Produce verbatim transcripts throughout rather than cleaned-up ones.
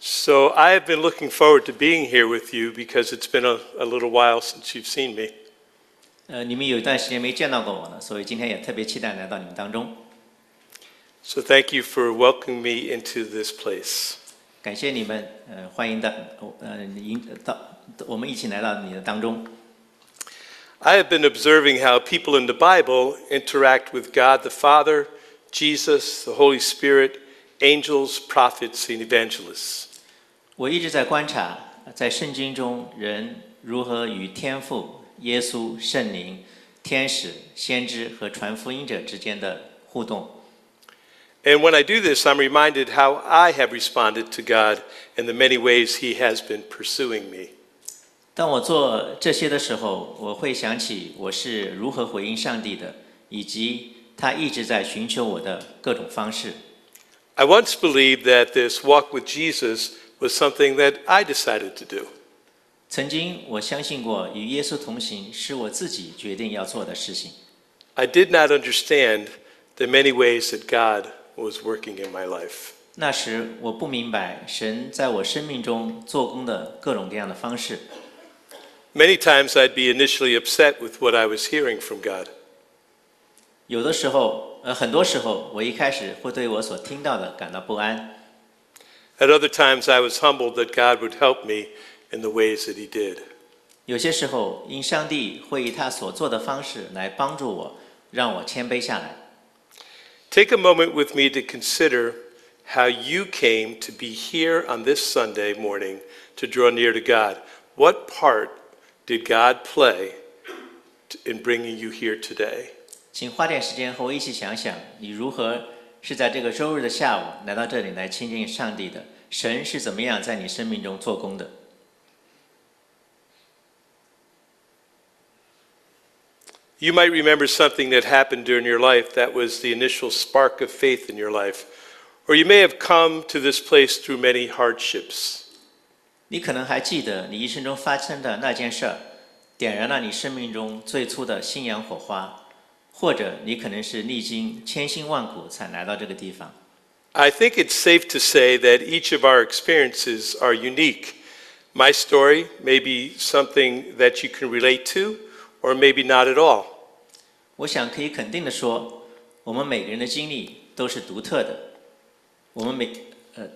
So I have been looking forward to being here with you because it's been a, a little while since you've seen me. 呃，你们有一段时间没见到过我了，所以今天也特别期待来到你们当中。 So thank you for welcoming me into this place. 感谢你们，呃，欢迎的，呃，迎到我们一起来到你的当中。 I have been observing how people in the Bible interact with God the Father, Jesus, the Holy Spirit, angels, prophets, and evangelists. 我一直在观察，在圣经中人如何与天父、耶稣、圣灵、天使、先知和传福音者之间的互动。 And when I do this, I'm reminded how I have responded to God in the many ways He has been pursuing me. 当我做这些的时候，我会想起我是如何回应上帝的，以及他一直在寻求我的各种方式。 I once believed that this walk with Jesus was something that I decided to do. 曾经我相信过与耶稣同行是我自己决定要做的事情。 I did not understand the many ways that God was working in my life. 那时我不明白神在我生命中做工的各种各样的方式。 Many times I'd be initially upset with what I was hearing from God. 有的时候，呃，很多时候，我一开始会对我所听到的感到不安。 At other times I was humbled that God would help me in the ways that He did. 有些时候，因上帝会以他所做的方式来帮助我，让我谦卑下来。 Take a moment with me to consider how you came to be here on this Sunday morning to draw near to God. What part did God play in bringing you here today? 请花点时间和我一起想想，你如何是在这个周日的下午来到这里来亲近上帝的？神是怎么样在你生命中做工的？ You might remember something that happened during your life that was the initial spark of faith in your life. Or you may have come to this place through many hardships. 你可能还记得你一生中发生的那件事儿，点燃了你生命中最初的信仰火花，或者你可能是历经千辛万苦才来到这个地方。 I think it's safe to say that each of our experiences are unique. My story may be something that you can relate to, or maybe not at all. 我想可以肯定的说，我们每个人的经历都是独特的。我们每呃，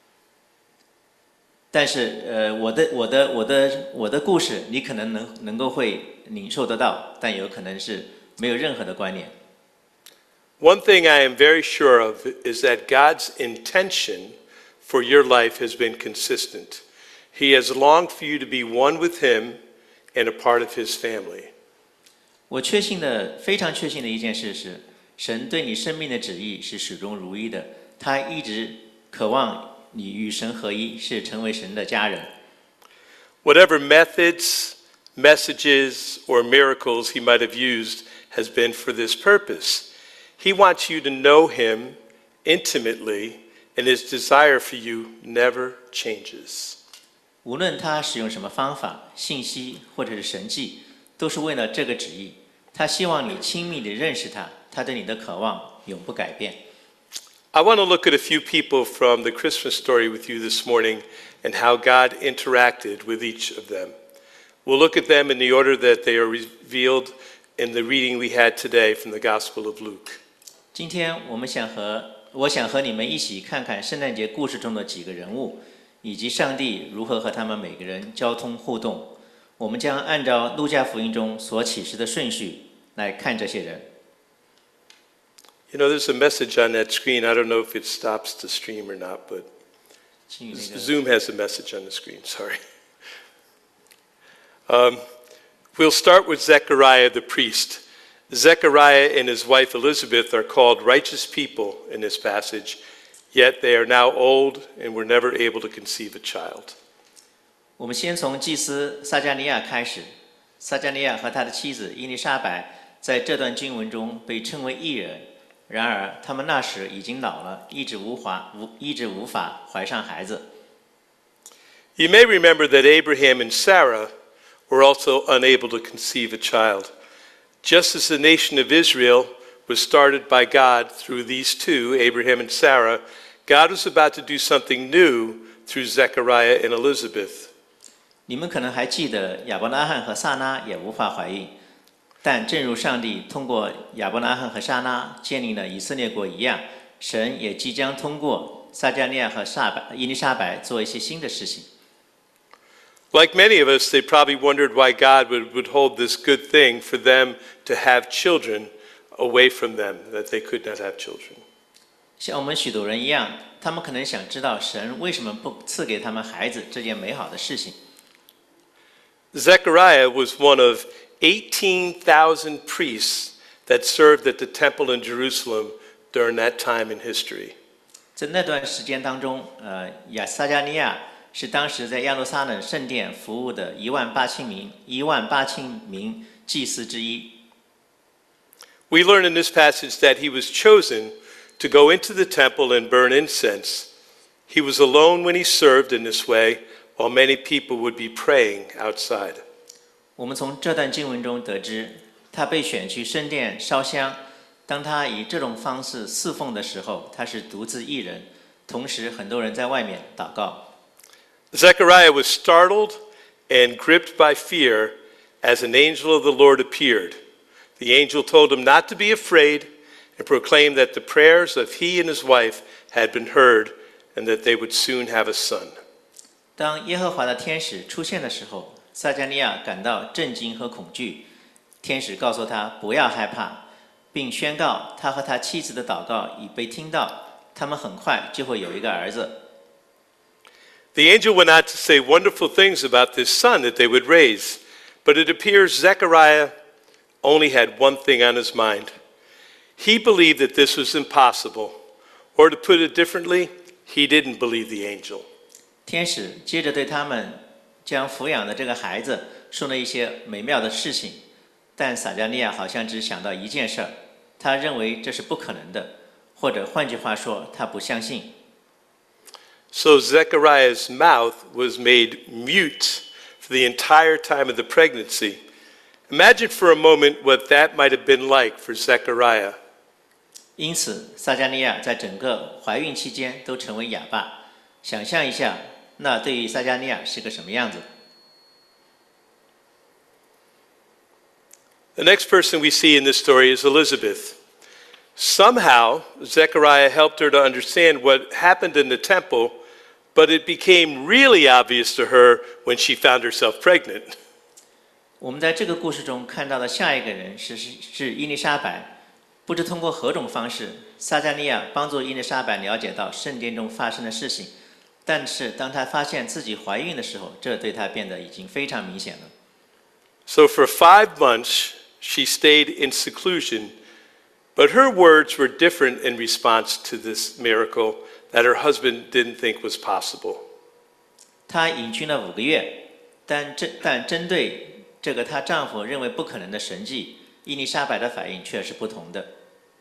但是呃，我的我的我的我的故事，你可能能能够会领受得到，但有可能是没有任何的关联。 One thing I am very sure of is that God's intention for your life has been consistent. He has longed for you to be one with Him and a part of His family. 我确信的非常确信的一件事是，神对你生命的旨意是始终如一的，他一直渴望你与神合一，是成为神的家人。 Whatever methods, messages, or miracles He might have used has been for this purpose. He wants you to know Him intimately, and His desire for you never changes. 无论他使用什么方法、信息或者是神迹，都是为了这个旨意。他希望你亲密地认识他，他对你的渴望永不改变。 I want to look at a few people from the Christmas story with you this morning and how God interacted with each of them. We'll look at them in the order that they are revealed in the reading we had today from the Gospel of Luke. 今天我们想和我想和你们一起看看圣诞节故事中的几个人物，以及上帝如何和他们每个人交通互动。我们将按照路加福音中所启示的顺序来看这些人。 You know, there's a message on that screen. I don't know if it stops the stream or not, but Zoom has a message on the screen. Sorry. Um, we'll start with Zechariah the priest. Zechariah and his wife Elizabeth are called righteous people in this passage, yet they are now old and were never able to conceive a child. 我们先从祭司撒迦利亚开始。撒迦利亚和他的妻子伊丽莎白在这段经文中被称为义人，然而他们那时已经老了，一直无法无一直无法怀上孩子。 You may remember that Abraham and Sarah were also unable to conceive a child. Just as the nation of Israel was started by God through these two, Abraham and Sarah, God was about to do something new through Zechariah and Elizabeth. 你们可能还记得亚伯拉罕和撒拉也无法怀孕，但正如上帝通过亚伯拉罕和撒拉建立了以色列国一样，神也即将通过撒迦利亚和撒白伊丽莎白做一些新的事情。 Like many of us, they probably wondered why God would withhold this good thing for them to have children away from them, that they could not have children. 像我们许多人一样，他们可能想知道神为什么不赐给他们孩子这件美好的事情。 Zechariah was one of eighteen thousand priests that served at the temple in Jerusalem during that time in history. 在那段时间当中，呃，亚撒迦利亚是当时在耶路撒冷圣殿服务的一万八千名一万八千名祭司之一。 We learn in this passage that he was chosen to go into the temple and burn incense. He was alone when he served in this way, while many people would be praying outside. 我们从这段经文中得知，他被选去圣殿烧香。当他以这种方式侍奉的时候，他是独自一人，同时很多人在外面祷告。 Zechariah was startled and gripped by fear as an angel of the Lord appeared. The angel told him not to be afraid and proclaimed that the prayers of he and his wife had been heard and that they would soon have a son. 当耶和华的天使出现的时候，撒迦利亚感到震惊和恐惧。天使告诉他不要害怕，并宣告他和他妻子的祷告已被听到，他们很快就会有一个儿子。 The angel went on to say wonderful things about this son that they would raise, but it appears Zechariah only had one thing on his mind. He believed that this was impossible, or to put it differently, he didn't believe the angel. 天使接着对他们将抚养的这个孩子说了一些美妙的事情，但撒迦利亚好像只想到一件事儿，他认为这是不可能的，或者换句话说，他不相信。 So Zechariah's mouth was made mute for the entire time of the pregnancy. Imagine for a moment what that might have been like for Zechariah. 因此，撒迦利亚在整个怀孕期间都成为哑巴。想象一下，那对于撒迦利亚是个什么样子？ The next person we see in this story is Elizabeth. Somehow, Zechariah helped her to understand what happened in the temple, but it became really obvious to her when she found herself pregnant. 我们在这个故事中看到的下一个人是是是伊丽莎白。不知通过何种方式，撒迦利亚帮助伊丽莎白了解到圣殿中发生的事情。但是当她发现自己怀孕的时候，这对她变得已经非常明显了。 So for five months, she stayed in seclusion, but her words were different in response to this miracle that her husband didn't think was possible. 她隐居了五个月，但针但针对这个她丈夫认为不可能的神迹，伊丽莎白的反应却是不同的。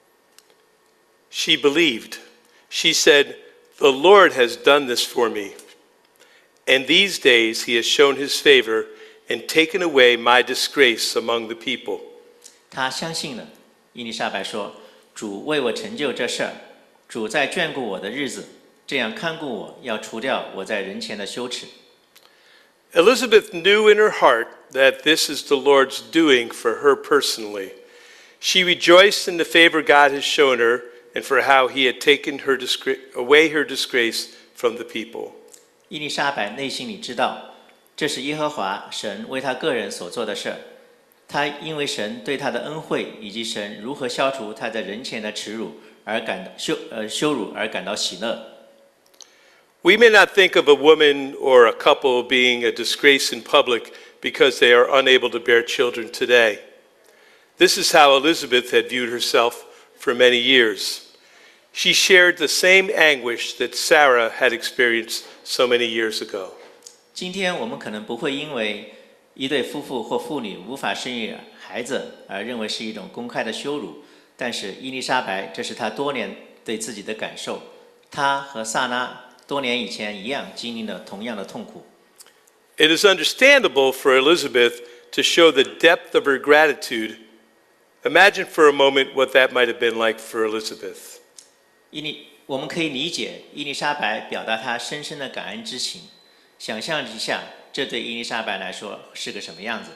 She believed. She said, "The Lord has done this for me. And these days he has shown his favor and taken away my disgrace among the people." 她相信了。伊丽莎白说：“主为我成就这事儿，主在眷顾我的日子，这样看顾我，要除掉我在人前的羞耻。” Elizabeth knew in her heart that this is the Lord's doing for her personally. She rejoiced in the favor God has shown her and for how he had taken her disgra- away her disgrace from the people. 伊丽莎白内心里知道，这是耶和华神为她个人所做的事儿。她因为神对她的恩惠，以及神如何消除她在人前的耻辱而感到羞呃羞辱而感到喜乐。 We may not think of a woman or a couple being a disgrace in public because they are unable to bear children today. This is how Elizabeth had viewed herself for many years. She shared the same anguish that Sarah had experienced so many years ago. 今天我们可能不会因为一对夫妇或妇女无法生育孩子而认为是一种公开的羞辱，但是伊丽莎白这是她多年对自己的感受，她和萨拉多年以前一样经历了同样的痛苦。 It is understandable for Elizabeth to show the depth of her gratitude. Imagine for a moment what that might have been like for Elizabeth. 伊丽我们可以理解伊丽莎白表达她深深的感恩之情，想象一下这对伊丽莎白来说是个什么样子。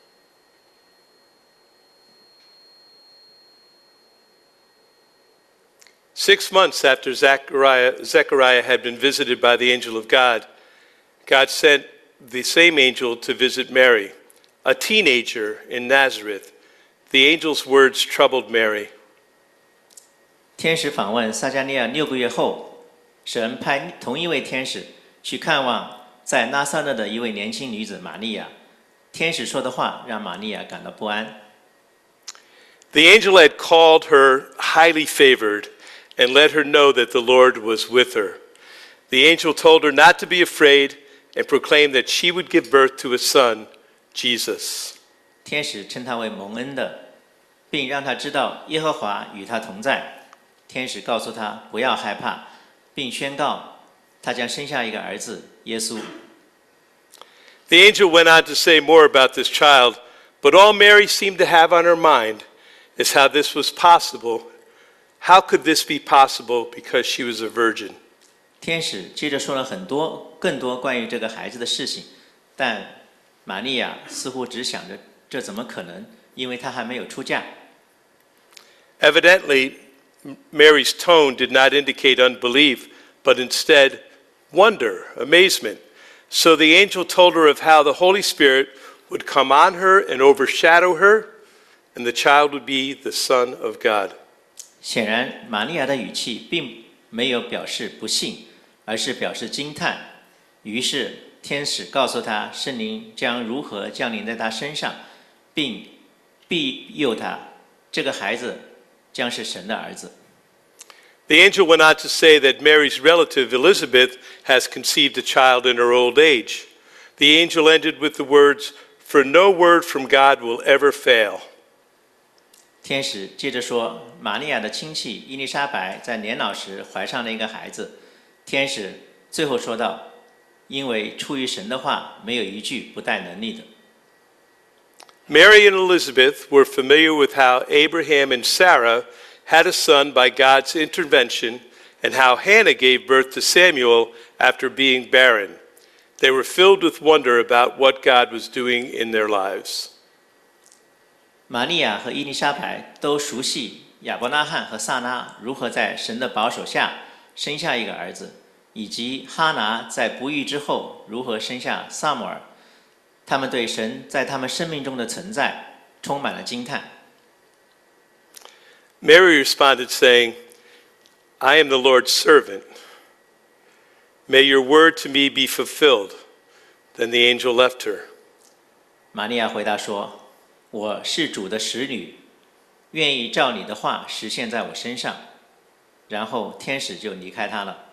Six months after Zechariah, Zechariah had been visited by the angel of God, God sent the same angel to visit Mary, a teenager in Nazareth. The angel's words troubled Mary. 天使访问撒迦利亚六个月后，神派同一位天使去看望在拿撒勒的一位年轻女子玛利亚。天使说的话让玛利亚感到不安。 The angel had called her highly favored and let her know that the Lord was with her. The angel told her not to be afraid and proclaimed that she would give birth to a son, Jesus. 天使称她为蒙恩的，并让她知道耶和华与她同在。天使告诉她不要害怕，并宣告她将生下一个儿子耶稣。 The angel went on to say more about this child, but all Mary seemed to have on her mind is how this was possible. How could this be possible because she was a virgin? 天使接着说了很多更多关于这个孩子的事情，但玛利亚似乎只想着这怎么可能，因为她还没有出嫁。 Evidently, Mary's tone did not indicate unbelief, but instead wonder, amazement. So the angel told her of how the Holy Spirit would come on her and overshadow her, and the child would be the Son of God. 显然，玛利亚的语气并没有表示不信，而是表示惊叹。于是，天使告诉她，圣灵将如何降临在她身上，并庇佑她。这个孩子将是神的儿子。 The angel went on to say that Mary's relative Elizabeth has conceived a child in her old age. The angel ended with the words, "For no word from God will ever fail." 天使接着说，玛利亚的亲戚伊丽莎白在年老时怀上了一个孩子。天使最后说道，因为出于神的话，没有一句不带能力的。 Mary and Elizabeth were familiar with how Abraham and Sarah had a son by God's intervention and how Hannah gave birth to Samuel after being barren. They were filled with wonder about what God was doing in their lives. 玛利亚和伊丽莎白都熟悉亚伯拉罕和撒拉如何在神的保守下生下一个儿子，以及哈拿在不育之后如何生下撒母耳。他们对神在他们生命中的存在充满了惊叹。 Mary responded, saying, "I am the Lord's servant. May your word to me be fulfilled." Then the angel left her. 玛利亚回答说，我是主的使女，愿意照你的话实现在我身上。然后天使就离开她了。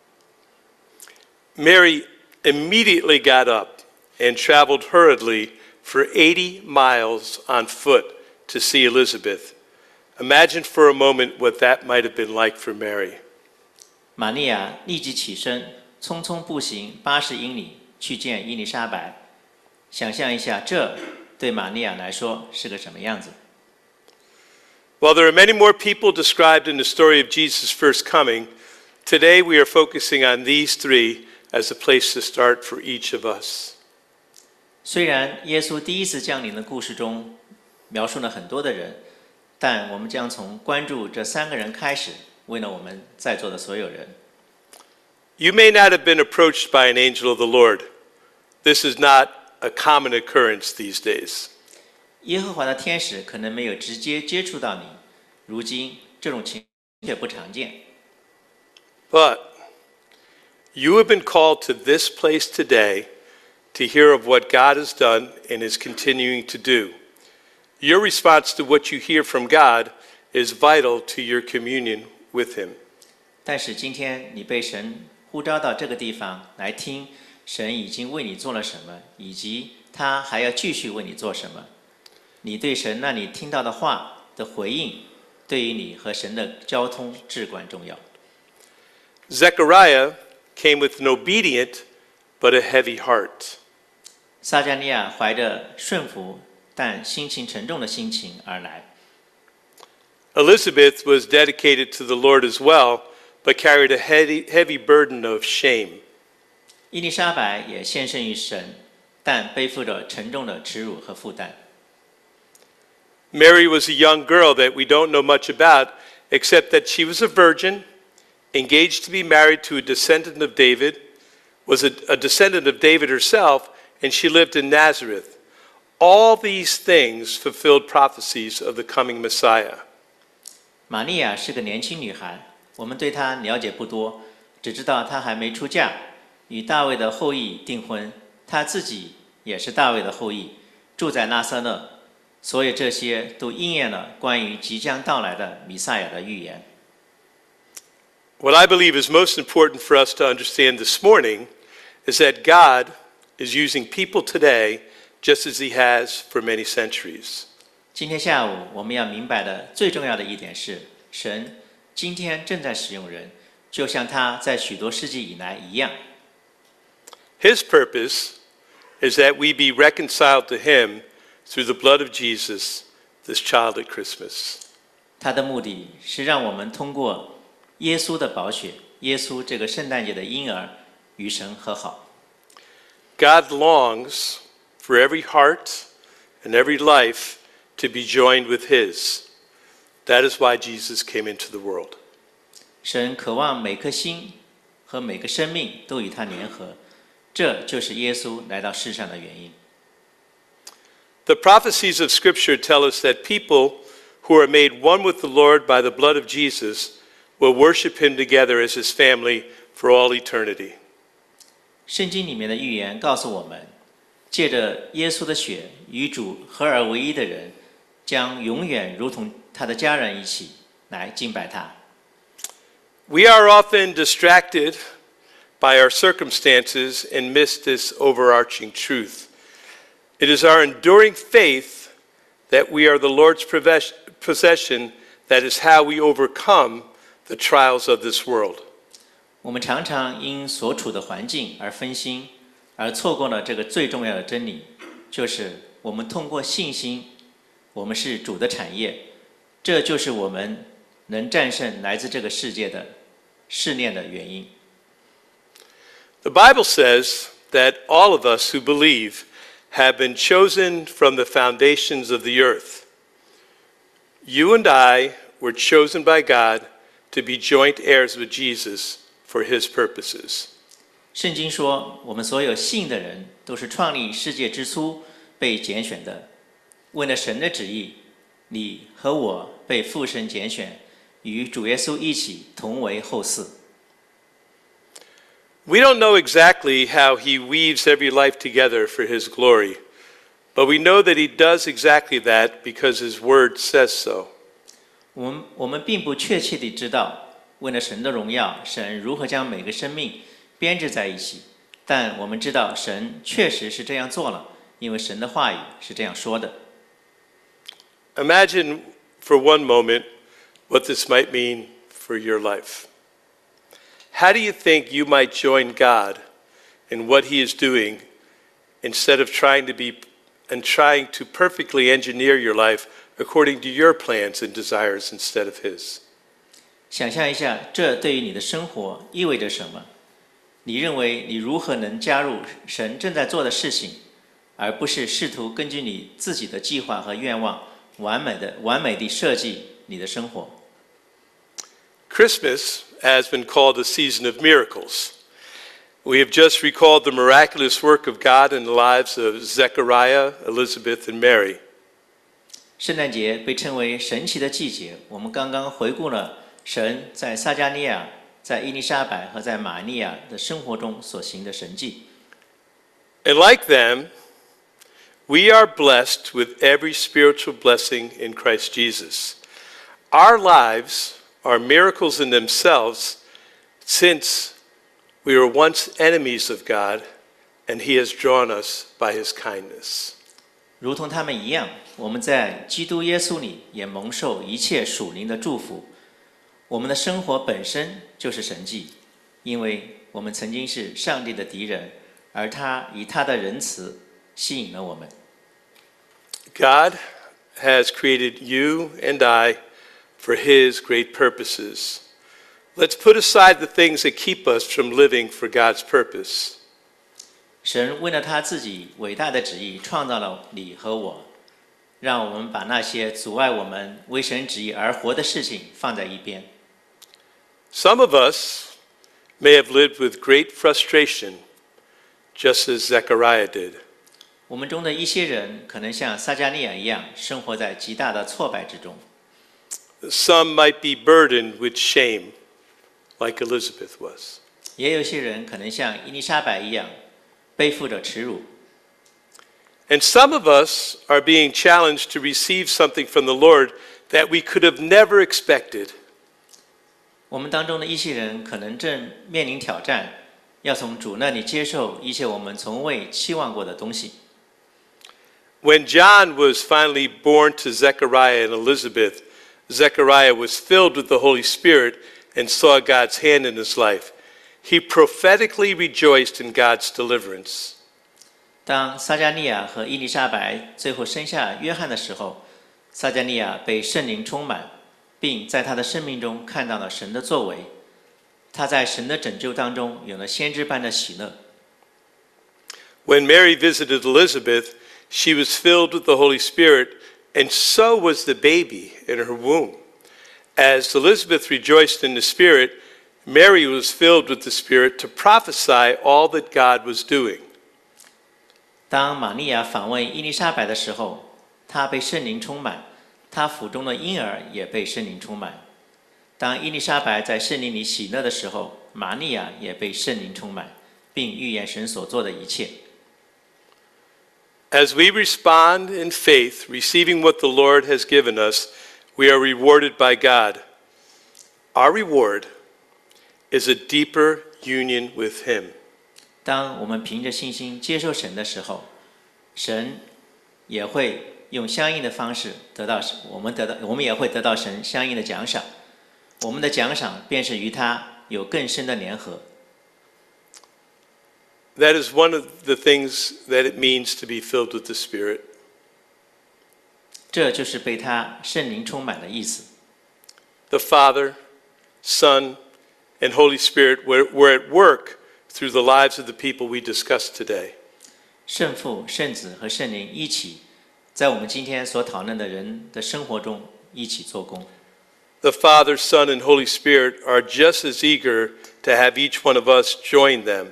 Mary immediately got up and traveled hurriedly for eighty miles on foot to see Elizabeth. Imagine for a moment what that might have been like for Mary. 玛利亚立即起身，匆匆步行八十英里去见伊丽莎白。想象一下，这对玛利亚来说是个什么样子？ While there are many more people described in the story of Jesus' first coming, today we are focusing on these three as a place to start for each of us. 虽然耶稣第一次降临的故事中描述了很多的人，但我们将从关注这三个人开始，为了我们在座的所有人。 You may not have been approached by an angel of the Lord. This is not a common occurrence these days. 耶和华的天使可能没有直接接触到你，如今这种情况却不常见。 But you have been called to this place today to hear of what God has done and is continuing to do. Your response to what you hear from God is vital to your communion with Him. 但是今天你被神呼召到这个地方来听，神已经为你做了什么，以及他还要继续为你做什么。你对神那里听到的话的回应，对于你和神的交通至关重要。 Zechariah came with an obedient but a heavy heart. 撒迦利亚怀着顺服但心情沉重的心情而来。 Elizabeth was dedicated to the Lord as well, but carried a heavy, heavy burden of shame. 伊丽莎白也献身于神，但背负着沉重的耻辱和负担。 Mary was a young girl that we don't know much about, except that she was a virgin, engaged to be married to a descendant of David, was a, a descendant of David herself, and she lived in Nazareth. All these things fulfilled prophecies of the coming Messiah. 玛利亚是个年轻女孩，我们对她了解不多，只知道她还没出嫁，与大卫的后裔订婚，她自己也是大卫的后裔，住在拿撒勒。所有这些都应验了关于即将到来的弥赛亚的预言。 What I believe is most important for us to understand this morning is that God is using people today just as he has for many centuries. 今天下午我们要明白的最重要的一点是，神今天正在使用人，就像他在许多世纪以来一样。 His purpose is that we be reconciled to him through the blood of Jesus, this child at Christmas. 他的目的是让我们通过耶稣的宝血，耶稣这个圣诞节的婴儿，与神和好。 God longs for every heart and every life to be joined with his. That is why Jesus came into the world. 神渴望每颗心和每个生命都与他联合，这就是耶稣来到世上的原因。 The prophecies of Scripture tell us that people who are made one with the Lord by the blood of Jesus will worship him together as his family for all eternity. 圣经里面的预言告诉我们，借着耶稣的血与主合而为一的人，将永远如同他的家人一起来敬拜他。 We are often distracted by our circumstances and miss this overarching truth. It is our enduring faith that we are the Lord's possession that is how we overcome the trials of this world. 我们常常因所处的环境而分心，而错过了这个最重要的真理，就是我们通过信心，我们是主的产业，这就是我们能战胜来自这个世界的试炼的原因。 The Bible says that all of us who believe have been chosen from the foundations of the earth. You and I were chosen by God to be joint heirs with Jesus for his purposes. 圣经说，我们所有信的人都是创立世界之初被拣选的，为了神的旨意，你和我被父神拣选，与主耶稣一起同为后嗣。 We don't know exactly how he weaves every life together for his glory, but we know that he does exactly that because his word says so. 我们我们并不确切地知道，为了神的荣耀，神如何将每个生命编织在一起，但我们知道神确实是这样做了，因为神的话语是这样说的。 Imagine for one moment what this might mean for your life. How do you think you might join God in what he is doing instead of trying to be and trying to perfectly engineer your life according to your plans and desires instead of his? 想象一下，这对于你的生活意味着什么？你认为你如何能加入神正在做的事情，而不是试图根据你自己的计划和愿望，完美的完美地设计你的生活？ Christmas has been called a season of miracles. We have just recalled the miraculous work of God in the lives of Zechariah, Elizabeth, and Mary. 圣诞节被称为神奇的季节，我们刚刚回顾了神在撒迦利亚、在伊丽莎白和在玛利亚的生活中所行的神迹。 And like them, we are blessed with every spiritual blessing in Christ Jesus. Our lives are miracles in themselves, since we were once enemies of God, and he has drawn us by his kindness. 如同他们一样，我们在基督耶稣里也蒙受一切属灵的祝福。我们的生活本身就是神迹，因为我们曾经是上帝的敌人，而他以他的仁慈吸引了我们。 God has created you and I for his great purposes. Let's put aside the things that keep us from living for God's purpose. 神为了他自己伟大的旨意创造了你和我，让我们把那些阻碍我们为神旨意而活的事情放在一边。 Some of us may have lived with great frustration, just as Zechariah did. 我们中的一些人可能像撒迦利亚一样，生活在极大的挫败之中。 Some might be burdened with shame, like Elizabeth was. 也有些人可能像伊丽莎白一样，背负着耻辱。 And some of us are being challenged to receive something from the Lord that we could have never expected. 我们当中的一些人可能正面临挑战，要从主那里接受一些我们从未期望过的东西。 When John was finally born to Zechariah and Elizabeth, Zechariah was filled with the Holy Spirit and saw God's hand in his life. He prophetically rejoiced in God's deliverance. 当撒迦利亚和伊丽莎白最后生下约翰的时候，撒迦利亚被圣灵充满，并在他的生命中看到了神的作为。他在神的拯救当中有了先知般的喜乐。 When Mary visited Elizabeth, she was filled with the Holy Spirit, and so was the baby in her womb. As Elizabeth rejoiced in the Spirit, Mary was filled with the Spirit to prophesy all that God was doing. 当玛利亚访问伊丽莎白的时候，她被圣灵充满，她腹中的婴儿也被圣灵充满。当伊丽莎白在圣灵里喜乐的时候，玛利亚也被圣灵充满，并预言神所做的一切。 As we respond in faith, receiving what the Lord has given us, we are rewarded by God. Our reward is a deeper union with Him. 当我们凭着信心接受神的时候，神也会用相应的方式得到我们得到，我们也会得到神相应的奖赏。我们的奖赏便是与他有更深的联合。 That is one of the things that it means to be filled with the Spirit. 这就是被他圣灵充满的意思。 The Father, Son, and Holy Spirit were, were at work through the lives of the people we discussed today. 圣父、圣子和圣灵一起，在我们今天所讨论的人的生活中一起做工。 The Father, Son, and Holy Spirit are just as eager to have each one of us join them.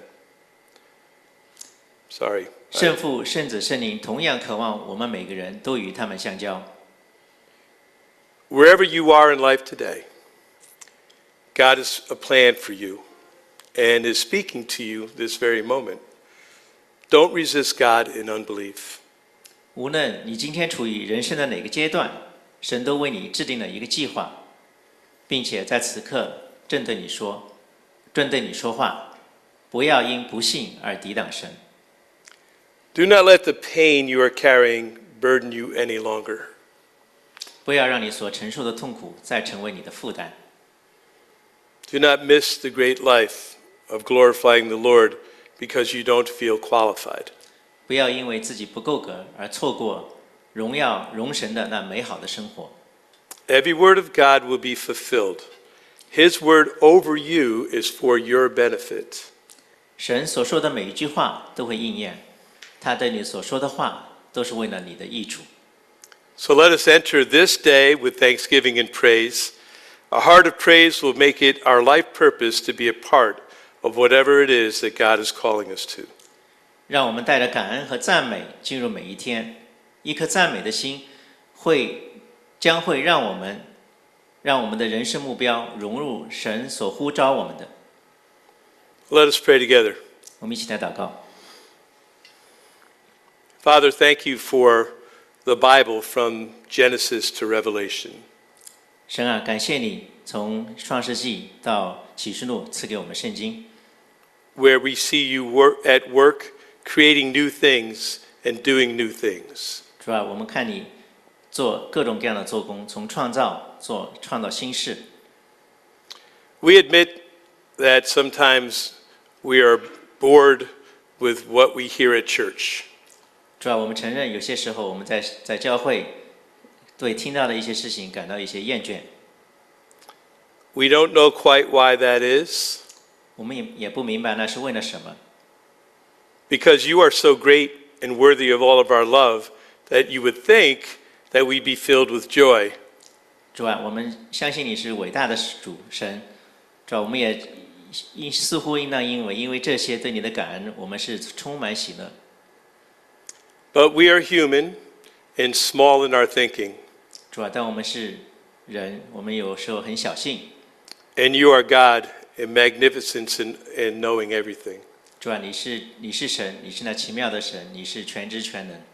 Sorry. 圣父、圣子、圣灵同样渴望我们每个人都与他们相交。 Wherever you are in life today, God has a plan for you and is speaking to you this very moment. Don't resist God in unbelief. 无论你今天处于人生的哪个阶段，神都为你制定了一个计划，并且在此刻正对你说，正对你说话，不要因不信而抵挡神。 Do not let the pain you are carrying burden you any longer. 不要让你所承受的痛苦再成为你的负担。 Do not miss the great life of glorifying the Lord because you don't feel qualified. 不要因为自己不够格而错过荣耀荣神的那美好的生活。 Every word of God will be fulfilled. His word over you is for your benefit. 神所说的每一句话都会应验，他对你所说的话都是为了你的益处。 So let us enter this day with thanksgiving and praise. A heart of praise will make it our life purpose to be a part of whatever it is that God is calling us to. 让我们带着感恩和赞美进入每一天，一颗赞美的心会将会让我们让我们的人生目标融入神所呼召我们的。 Let us pray together. 我们一起来祷告。 Father, thank you for the Bible from Genesis to Revelation. 神啊，感谢你从创世纪到启示录赐给我们圣经， where we see you work, at work creating new things and doing new things. 主啊，我们看你做各种各样的做工，从创造做创造新事。 We admit that sometimes we are bored with what we hear at church. 主啊，我们承认有些时候我们在在教会对听到的一些事情感到一些厌倦。 We don't know quite why that is, 我们也也不明白那是为了什么， because you are so great and worthy of all of our love that you would think that we'd be filled with joy. 主啊，我们相信你是伟大的主神，主啊，我们也应似乎应当因为因为这些对你的感恩，我们是充满喜乐。 But we are human and small in our thinking, 主啊，但我们是人，我们有时候很小心。 and you are God in magnificence and, and knowing everything. 主啊，你是你是神，你是那奇妙的神，你是全知全能。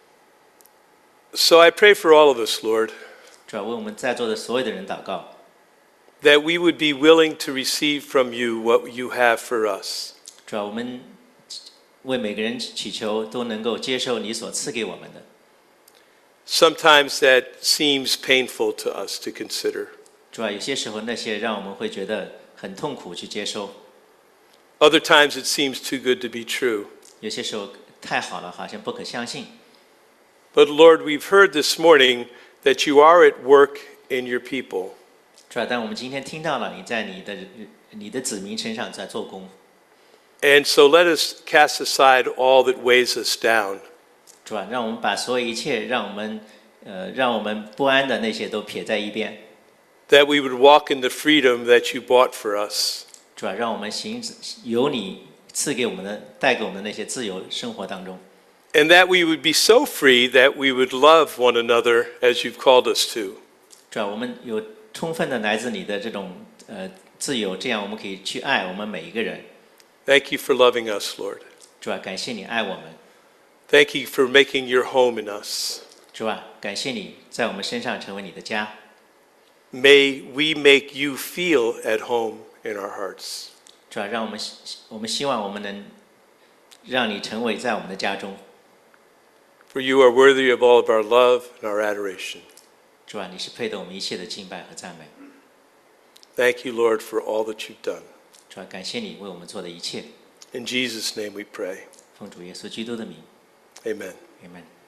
So I pray for all of us, Lord, 主啊，为我们在座的所有的人祷告， that we would be willing to receive from you what you have for us. 主啊，我们为每个人祈求都能够接受你所赐给我们的。 Sometimes that seems painful to us to consider. 主啊，有些时候那些让我们会觉得很痛苦去接受， Other times it seems too good to be true. 有些时候太好了，好像不可相信。 But Lord, we've heard this morning that you are at work in your people. 主啊，但我们今天听到了你在你的你的子民身上在做工， And so let us cast aside all that weighs us down. 主啊，让我们把所有一切让我们呃让我们不安的那些都撇在一边， That we would walk in the freedom that you bought for us. 主啊，让我们行有你赐给我们的带给我们的那些自由生活当中， And that we would be so free that we would love one another as you've called us to. 主啊，我们有充分的来自你的这种呃自由，这样我们可以去爱我们每一个人。 Thank you for loving us, Lord. 主啊，感谢你爱我们。 Thank you for making your home in us. 主啊，感谢你在我们身上成为你的家。 May we make you feel at home in our hearts. 主啊，让我们我们希望我们能让你成为在我们的家中。 For you are worthy of all of our love and our adoration. 主啊，你是配得我们一切的敬拜和赞美。 Thank you, Lord, for all that you've done. 主啊，感谢你为我们做的一切。 In Jesus' name we pray. 奉主耶稣基督的名 Amen. ，Amen。